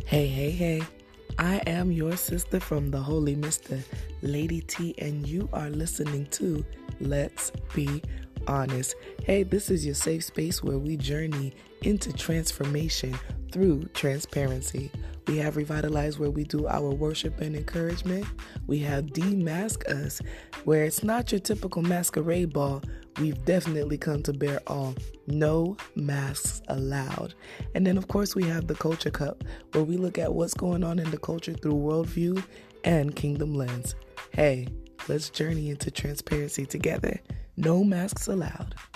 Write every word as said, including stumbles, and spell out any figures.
Hey, hey, hey. I am your sister from the Holy Mister, Lady T, and you are listening to Let's Be Honest. Hey, this is your safe space where we journey into transformation through transparency. We have Revitalize, where we do our worship and encouragement. We have Demask Us, where it's not your typical masquerade ball. We've definitely come to bear all. No masks allowed. And then, of course, we have the Culture Cup, where we look at what's going on in the culture through worldview and kingdom lens. Hey, let's journey into transparency together. No masks allowed.